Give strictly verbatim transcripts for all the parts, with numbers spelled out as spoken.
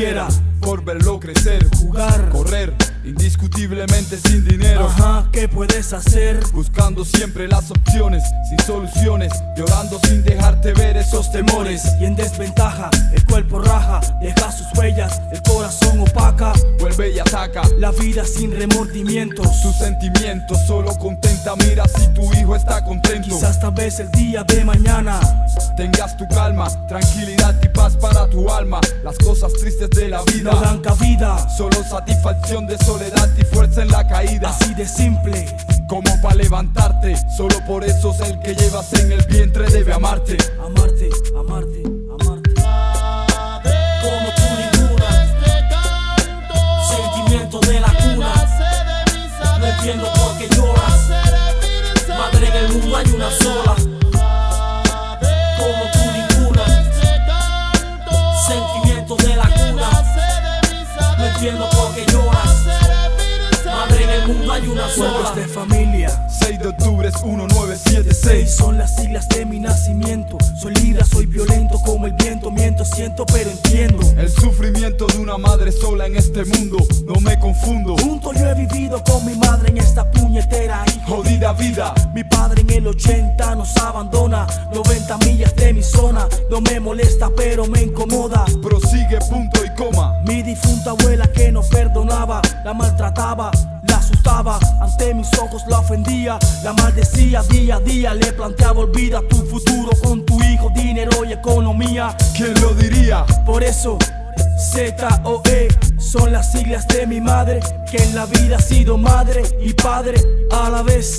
quisiera por verlo crecer, jugar, correr, indiscutiblemente sin dinero. Ajá, ¿qué puedes hacer? Buscando siempre las opciones, sin soluciones, llorando sin dejarte ver esos temores. Y en desventaja, el cuerpo raja, deja sus huellas, el corazón opaca, vuelve y ataca la vida sin remordimientos. Sus sentimientos solo contenta, mira si tu hijo está contento. Quizás tal vez el día de mañana tengas tu calma, tranquilidad y paz para tu alma. Las cosas tristes de la vida no dan cabida, solo satisfacción de soledad y fuerza en la caída. así de simple, como para levantarte, solo por eso es el que llevas en el vientre debe amarte. Amarte, amarte, amarte como tú ninguna. Sentimiento de la cuna, no entiendo por qué lloras. Madre, en el mundo hay una sola, como tú ninguna. Sentimiento de la cuna, no entiendo por qué lloras. Madre, en el mundo hay una sola. De familia, seis de octubre es uno nueve siete seis. son las siglas de mi nacimiento. Soy libre, soy violento como el viento. Miento, siento, pero entiendo el sufrimiento de una madre sola en este mundo. No me confundo. Junto yo he vivido con mi madre en esta puñetera y jodida vida. Mi padre en el ochenta nos abandona. noventa millas de mi zona. No me molesta, pero me incomoda. Prosigue, punto y coma. Mi difunta abuela que no perdonaba, la maltrataba, la asustaba, ante mis ojos la ofendía, la maldecía día a día, le planteaba olvida tu futuro con tu hijo, dinero y economía. ¿Quién lo diría? Por eso Z O E son las siglas de mi madre, que en la vida ha sido madre y padre a la vez.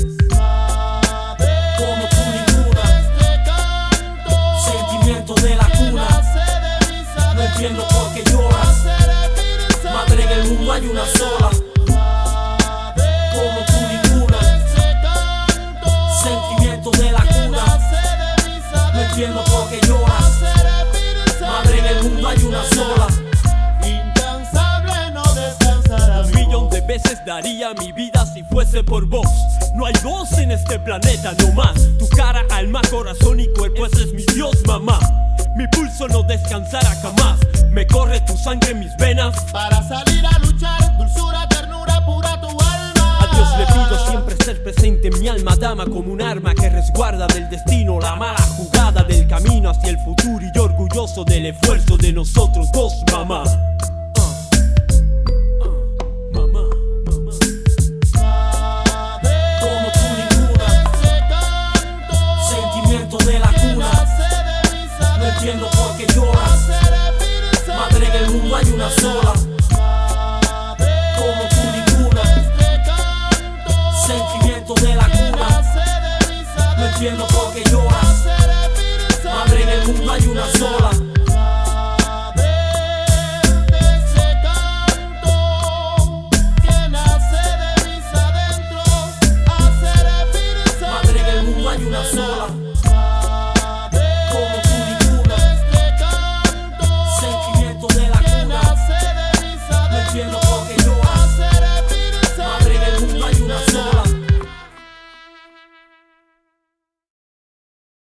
Como tú ninguna, sentimiento de la cuna, no entiendo por qué lloras. Madre, en el mundo hay una sola, como tú ninguna. Sentimiento de la cuna, no entiendo por qué lloras. Madre, en el mundo hay una sola. Incansable no descansará. Un millón de veces daría mi vida si fuese por vos. No hay dos en este planeta, no más. Tu cara, alma, corazón y cuerpo, ese es mi Dios, mamá. Mi pulso no descansará jamás. Me corre tu sangre en mis venas para salir a luchar, dulzura, ternura, pura tu alma. A Dios le pido siempre ser presente en mi alma, dama, como un arma que resguarda del destino la mala jugada del camino hacia el futuro, y yo orgulloso del esfuerzo de nosotros dos, mamá.